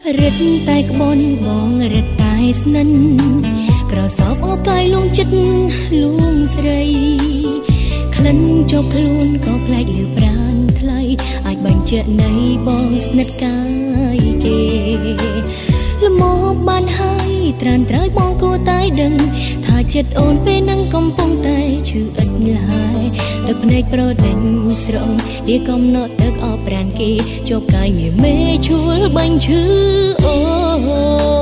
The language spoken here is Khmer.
រឹតតែក្បនបងរឹតតែស្និនក្រសោបអូកាយលងចិត្តលួងស្រីក្លិនចុកខ្លួនក៏ប្លែកលឺប្រានថ្លៃអាចបញ្ជាក់នៃបងស្និទ្ធកាយគេល្មមបានហើយត្រានត្រើយបងគួរតែដឹងថាចិត្តអូនពេលនឹងកំពុងតែឈឺឥតឡើយទឹកភ្នែកប្រដេញស្រងវាកំណត់ទឹកអបប្រានគេជប់កាយមេឈួលបាញ់ឈឺអូ